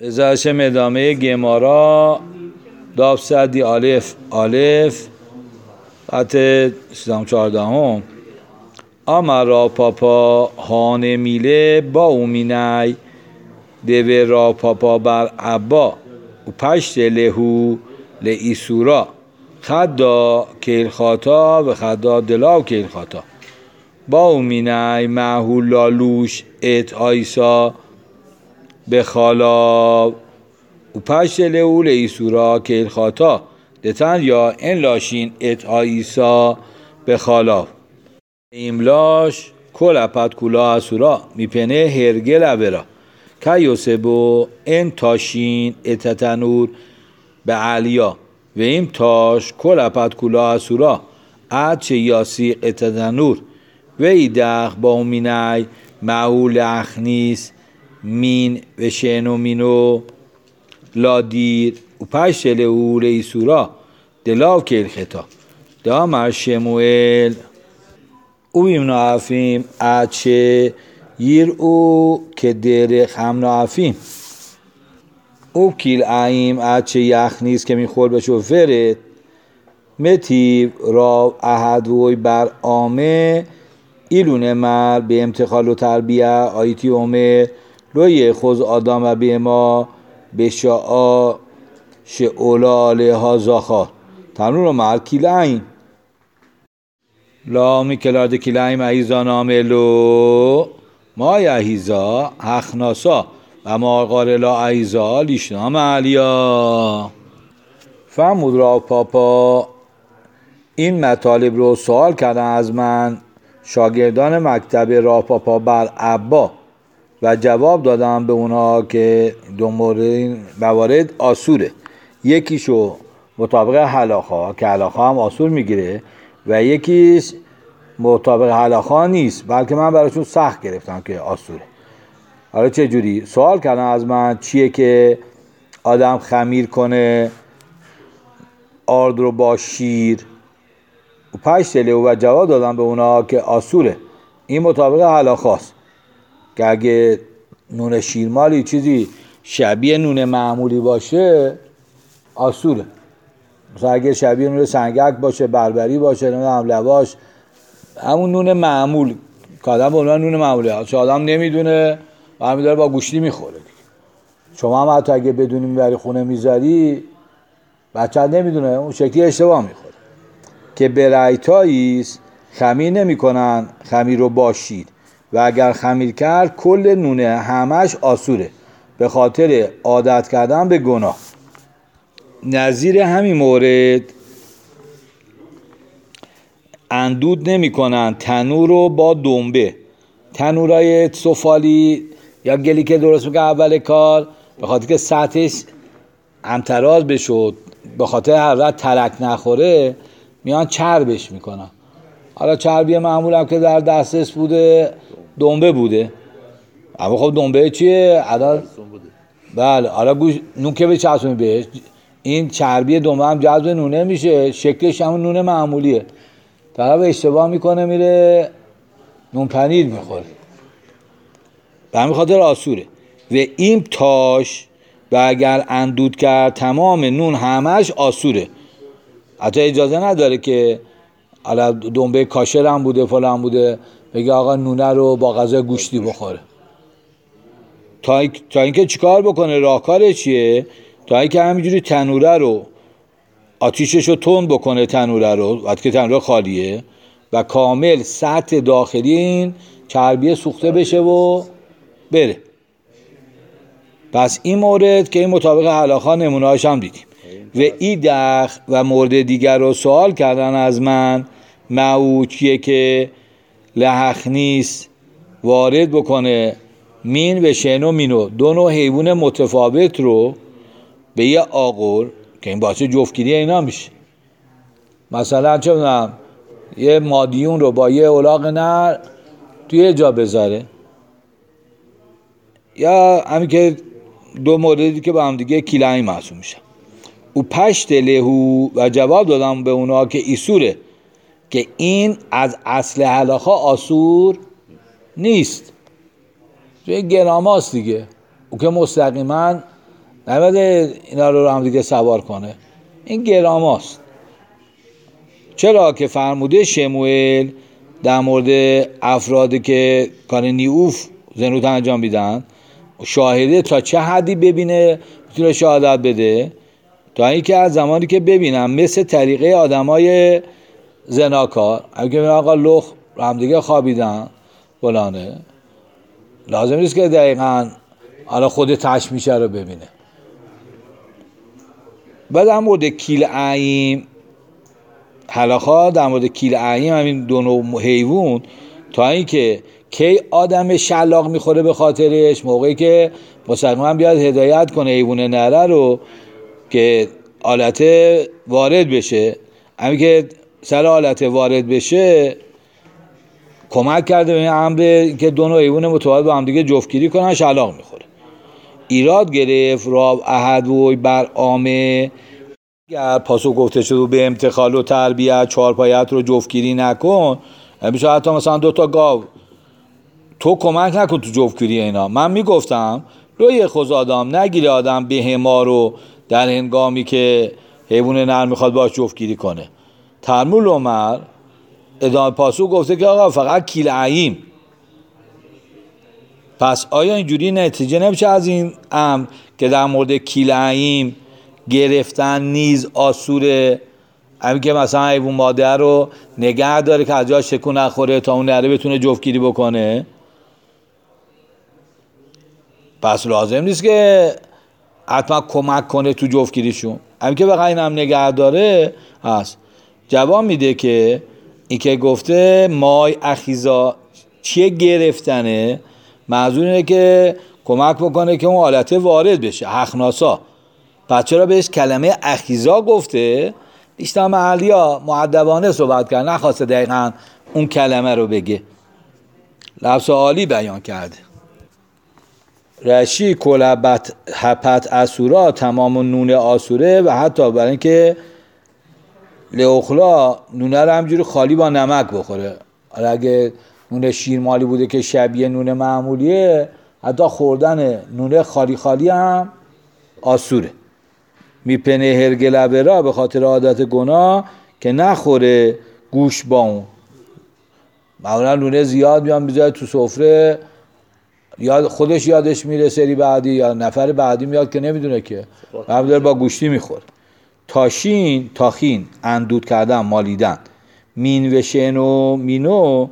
ازاشم ادامه گمارا داف سدی الف قط 14 امر پاپا هانه میله با اومینای دوه را پاپا بر عبا و پشت لهو لئیسورا خدا کیل خاتا و خدا دلاو کیل خاتا با اومینای معهول لالوش ات آیسا به خالا و پشت لهو لئیسورا کیل خاتا دتن یا این لاشین ات آیسا به خالا ایملاش کل اپت کلا اسورا میپنه هرگل اورا که یوسبو این تاشین اتتنور به علیا و این تاش کل اپت کلا اسورا اد چه یاسی اتتنور و ایدخ با اومینای معول اخنیس مین و شنو مینو لادیر و پشت لهو لئیسورا دلاو کیل خطا دامر شموئل او بیمنا عفیم اچه یر او که دره خمنا عفیم او کیل عیم اچه یخنیز که میخور بشو فرد متیو را احدوی بر آمه ایلونه مر به امتخال و تربیه آیتی اومه لوی خوز آدم و به ما به شعا شعولا علیها زاخار تنور رو مر کیل عیم لا میکلارد کلایم ایزا ناملو ما یهیزا حخناسا و ما قارلا ایزا لیشنام علیا فرمود را پاپا این مطالب رو سوال کردن از من شاگردان مکتب را پاپا بر عبا و جواب دادم به اونا که دو موارد آسوره یکیشو مطابق حلاخا که حلاخا هم آسور میگیره و یکیش مطابق حلاخا نیست بلکه من براشون سخت گرفتم که آسوره. حالا چه جوری؟ سوال کردن از من چیه که آدم خمیر کنه آرد رو با شیر و پشت لهو و جواب دادم به اونا که آسوره این مطابق حلاخاست که اگه نون شیرمالی چیزی شبیه نون معمولی باشه آسوره مثلا اگه شبیه نون سنگک باشه بربری باشه نمیدونم لواش همون نون معمول که آدم به عنوان نون معموله چه آدم نمیدونه و همین داره با گوشتی میخوره شما هم حتی اگه بدونی میبری خونه میذاری بچه نمیدونه اون شکلی اشتباه میخوره که برایتاییست خمیر نمیکنن خمیر رو باشید و اگر خمیر کرد کل نونه همش آسوره به خاطر عادت کردن به گناه. نظیر همین مورد اندود نمی کنن تنور رو با دنبه تنورای سفالی یا گلی که درست میکنه اول کار به خاطر که سطحش همتراز بشد به خاطر حرارت ترک نخوره میان چربش میکنن. حالا چربی معمول هم که در دسترس بوده دنبه بوده اما خب دنبه چیه؟ بله حالا گوش نون که به چسبونی بهش این چربی دنبه هم جذب نونه میشه شکلش همون نون معمولیه طرف اشتباه میکنه میره نون پنیر میخوره به همین خاطر آسوره و این تاش و اگر اندود کرد تمام نون همش آسوره حتی اجازه نداره که حالا دنبه کاشر هم بوده فلان بوده بگه آقا نونه رو با غذا گوشتی بخوره تا اینکه چیکار بکنه راهکارش چیه تا اینکه همینجوری تنوره رو آتیشش رو تند بکنه تنوره رو وقتی که تنوره خالیه و کامل سطح داخلی این چربی سوخته بشه و بره. پس این مورد که این مطابق حلاخا نمونه‌هاش هم دیدیم و ایدخ و مورد دیگر رو سوال کردن از من معوچیه که لحخ نیست وارد بکنه مین و شنو مینو دو نوع حیوان متفاوت رو به یه آغور که این باعث جفتگیری اینا میشه مثلا چه میدونم یه مادیون رو با یه الاغ نر توی جا بذاره یا همین که دو موردی که با هم دیگه کیلایی محسوب میشن او پشت لهو و جواب دادم به اونا که ایسوره که این از اصل حلاخا آسور نیست توی گراماست دیگه او که مستقیما نباید اینا رو هم دیگه سوار کنه. این گراماست. چرا که فرموده شموئیل در مورد افرادی که کار نیوف زنوت انجام میدن، شاهده تا چه حدی ببینه میتونه شهادت بده، تا اینکه از زمانی که ببینم مثل طریقه آدمای زناکار، اگه ببینم آقا لخ هم دیگه خوابیدن فلانه، لازم نیست که دقیقاً حالا خود تشمیشه رو ببینه. بعد در مورد کیل عیم حلاخا، در مورد کیل عیم همین دو نوع حیوان، تا اینکه کی آدم شلاق میخوره به خاطرش، موقعی که مستقیما بیاد هدایت کنه حیوان نره رو که آلت وارد بشه، همین که سر آلت وارد بشه کمک کرده به این امر که دو نوع حیوان متعادل با هم دیگه جفتگیری کنن، شلاق میخوره. ایراد گرفت راب احد و بر عامه، اگر پاسو گفته شد به امتخال و تربیت چهارپایت رو جفتگیری نکن، میشه حتی مثلا 2 تا گاو تو کمک نکن تو جفتگیری اینا. من میگفتم روی خوز آدم نگیره آدم به ما رو در هنگامی که حیوان نر میخواد باش جفتگیری کنه. ترمول عمر ادامه پاسو گفته که آقا فقط کیل عیم. پس آیا اینجوری نتیجه نمیشه از این امر که در مورد کیل عیم گرفتن نیز آسوره؟ همین که مثلا حیوان مادر رو نگه داره که از جاش تکون نخوره تا اون نره بتونه جفتگیری بکنه. پس لازم نیست که حتما کمک کنه تو جفتگیریشون، همین که بقیه اینم نگه داره هست. جواب میده که این که گفته مای اخیزا چیه گرفتنه، منظور اینه که کمک بکنه که اون حالت وارد بشه، اخناسا. پس چرا بهش کلمه اخیزا گفته؟ بیشتر محلی ها مؤدبانه صحبت کرد، نخواسته دقیقا اون کلمه رو بگه، لفظ عالی بیان کرده. رشی کلبت هپت اسورا، تمام نون آسوره، و حتی برای اینکه لئخلا نونه رو همجوری خالی با نمک بخوره. اگه نون شیرمالی بوده که شبیه نون معمولیه، حتی خوردن نونه خالی خالی هم آسوره. میپنه هرگلبه را، به خاطر عادت گناه که نخوره گوش با اون. معمولا نونه زیاد میان بیزای تو سفره، یا خودش یادش میره سری بعدی یا نفر بعدی میاد که نمیدونه که داره با گوشتی میخوره. تاشین تاخین اندود کردن مالیدن. مین و شن و مینو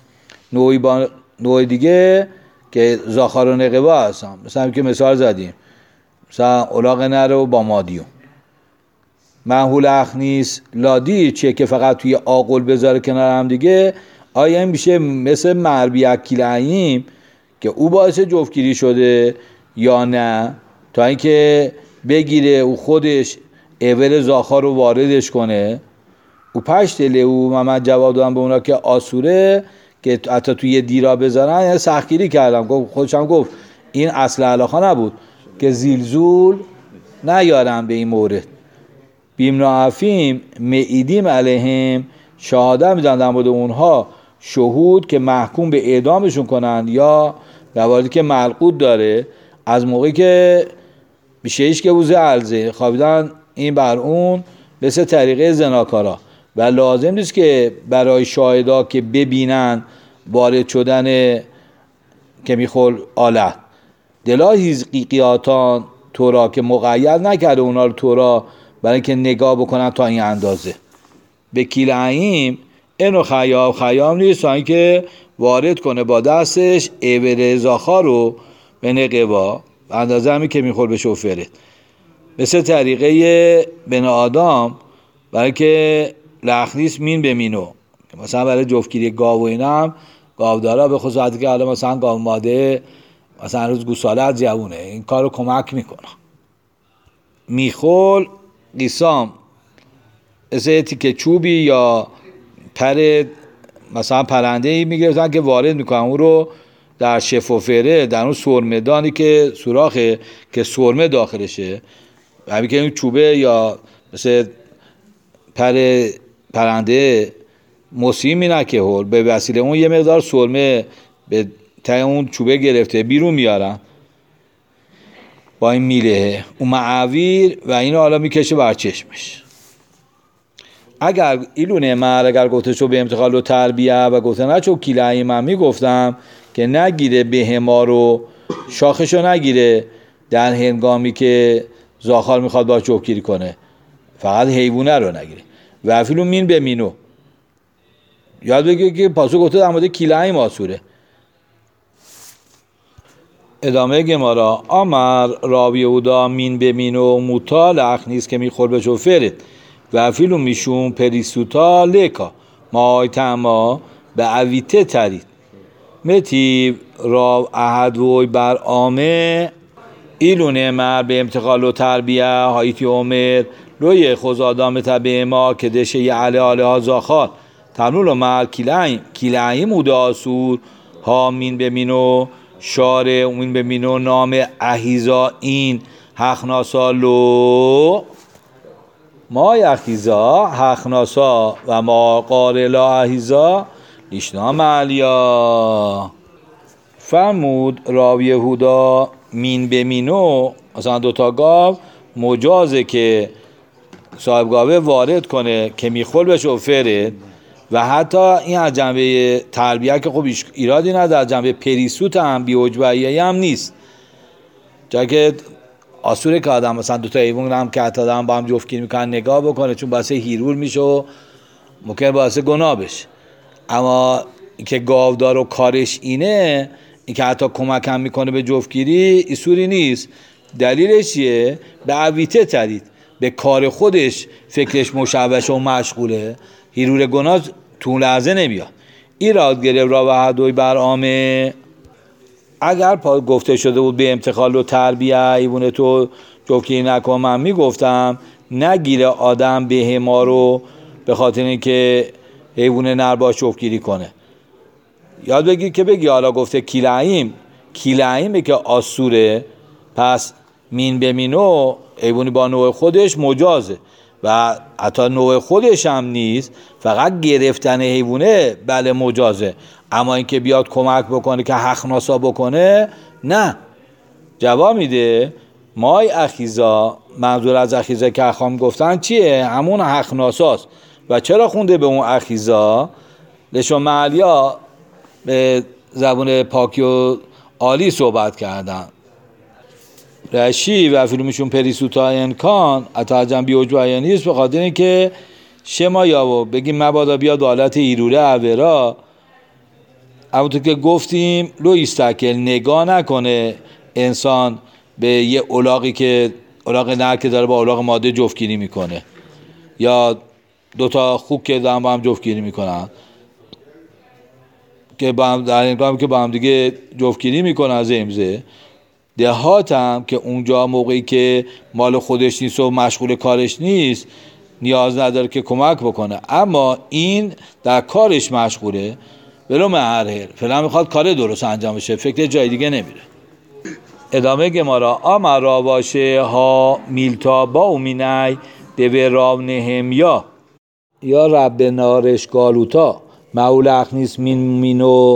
نوعی دیگه که زاخار و نقبا هستن، مثلا که مثال زدیم، مثلا اولاغ نرو با مادیون. محول اخنیس لادی چیه که فقط توی آقل بذاره کنار هم دیگه، آیا این میشه مثل مربی اکیل عیم که او باعث جفتگیری شده یا نه، تا اینکه بگیره او خودش اول زاخار رو واردش کنه. او پشت او من جواب دادم به اونا که آسوره که حتی توی دیرا بذارن، یعنی سختگیری کردم. خودشم گفت این اصل علاقه نبود که زیلزول نیارم به این مورد. بیمناعفیم معیدیم علیهم، شهاده میدن در مورد اونها شهود که محکوم به اعدامشون کنن، یا مواردی که ملقود داره از موقعی که بیشهیش که بوزه علزه خوابیدن این بر اون مثل طریقه زناکارا. و لازم نیست که برای شاهدا که ببینن وارد شدن که میخول آلت دلا هیزقیقیاتان تورا، که مقید نکرده اونا رو تورا برای اینکه نگاه بکنن تا این اندازه. به کیل عیم اینو خیام نیست تا اینکه وارد کنه با دستش ایور زاخا رو به نقبا اندازه همی که میخور به شوفره، مثل طریقه بن آدم برای که لخنیس مین به مینو، مثلا برای جفتگیری گاو و اینا هم گاودارا به خصوصی که حالا مثلا گاو ماده مثلا روز گوساله جوونه این کار رو کمک میکنه. میخول قیسام مثل تیکه چوبی یا پر مثلا پرنده ای میگرفتن که وارد میکنن اون رو در شفافره، در اون سرمه‌دانی که سوراخه که سرمه داخلشه، همین که اون چوبه یا مثل پر پرنده مصیمی نکه هول به وسیله اون یه مقدار سرمه به ته اون چوبه گرفته بیرون میارن. با این میله اون معاویر و اینو حالا میکشه بر چشمش. اگر ایلونه مر اگر گفته شو به امتخال و تربیه و گفته نه چون کیلعی من میگفتم که نگیره بهما رو شاخشو نگیره در هنگامی که زاخال میخواد باش جفتگیری کنه، فقط حیوانه رو نگیره. و افیلو مین به مینو یاد بگیر که پاسو گفته در مورد کیلعی ماسوره. ادامه گمارا امر راب یهودا مین به مینو موتا لخنیست که میخور به شوفرت و افیلو میشون پریسوتا لکا مای تما به اویته ترید متیب راب احدوی بر آمه ایلونه مر به امتقال و تربیه هایتی عمر روی خوز آدم تبه ما که دشه یه علی آله ها زاخال تنول و مر کیلعی موده آسور ها مین به مینو شاره مین به مینو نام احیزا این حقناسا لو ما احیزا حقناسا و ما قارلا احیزا ایشنا علیا. فرمود راو یهودا مین به مینو مثلا دوتا گاو مجازه که صاحب گاوه وارد کنه که میخول بشه افرد و حتی این از جنبه تربیه که خب ایرادی نداره، از جنبه پریسوت هم بیوجبهی هم نیست، جایی که آسوره که آدم مثلا دوتا حیوان هم که حتی آدم با هم جفتگیری میکنن نگاه بکنه چون باعث هیرور میشه و ممکن باعث گناه بشه. اما که گاودار و کارش اینه، این که حتی کمک هم میکنه به جفتگیری ایسوری نیست. دلیلش چیه؟ به عویته ترید، به کار خودش فکرش مشوش و مشغوله، هیرور گناه تو لحظه نمیاد. ایراد گرفت را و حدوی بر آمه اگر گفته شده بود به امتخال و تربیه ایوونه تو جفتگیری نکن، من میگفتم نگیره آدم به ما رو به خاطر اینکه حیوان نر باش جفتگیری کنه. یاد بگیر که بگی حالا گفته کیلعیمه که آسوره، پس مین به مینو حیوانی با نوع خودش مجازه و حتی نوع خودش هم نیست، فقط گرفتن حیوانه بله مجازه، اما اینکه بیاد کمک بکنه که حقناسا بکنه نه. جواب میده مای اخیزا، منظور از اخیزا که اخوام گفتن چیه؟ همون حقناساست. و چرا خونده به اون اخیزا؟ لشون معلیا به زبون پاکی و عالی صحبت کردن. رشی و فیلمشون پریسوتا انکان اتاجم بیوجوهی نیست، به خاطر اینکه شما یاو بگیم مبادا بیاد حالت ایروره اوورا. همونطور که گفتیم لو ایستکل نگاه نکنه انسان به یه الاغی که الاغ نر که داره با الاغ ماده جفتگیری میکنه یا دوتا خوک که دارن با هم جفتگیری میکنن که با هم در این که با هم دیگه جفتگیری میکنن از امزه دهات هم که اونجا موقعی که مال خودش نیست و مشغول کارش نیست نیاز نداره که کمک بکنه، اما این در کارش مشغوله ولو مهرهر فعلا میخواد کار درست انجام بشه، فکر جای دیگه نمیره. ادامه گمارا امرا باشه ها میلتا با اومینای دوی راو نهمیا یا رب نارش گالوتا معول اخنیس مینو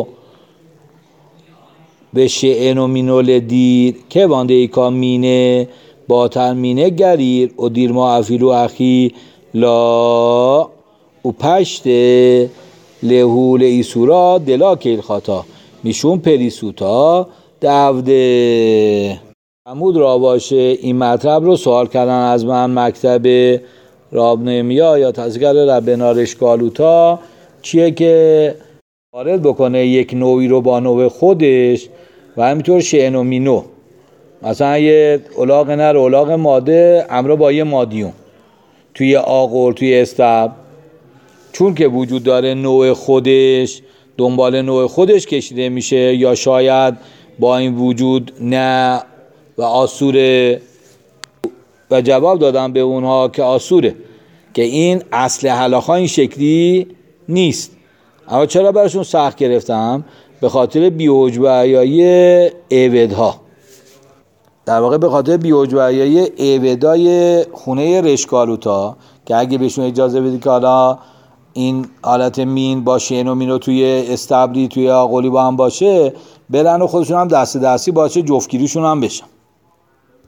به شعن مینو لدیر که وانده ایکا مینه باتر مینه گریر و دیر ما افیلو اخی لا و پشت لهول ایسورا دلا کیل خطا میشون پریسوتا دفده. عمود را باشه این مطلب رو سوال کردن از من مکتب راب نمیا یا تذکر رب نارش گالوتا چیه که وارد بکنه یک نوعی رو با نوع خودش و همینطور شعن و مینو، مثلا یه الاغ نر الاغ ماده امرا با یه مادیون توی آغل توی استب، چون که وجود داره نوع خودش دنبال نوع خودش کشیده میشه یا شاید با این وجود نه و آسوره. و جواب دادم به اونها که آسوره که این اصل حلاخا این شکلی نیست. اما چرا براشون سخت گرفتم؟ به خاطر بیوجبهیایی ایودها، در واقع به خاطر بیوجبهیایی ایودای خونه رشکالوتا که اگه بهشون اجازه بدی که حالا این حالت مین با شین و مینو توی استبری توی آقلی با هم باشه برن و خودشون هم دست دستی باشه جفتگیریشون هم بشن.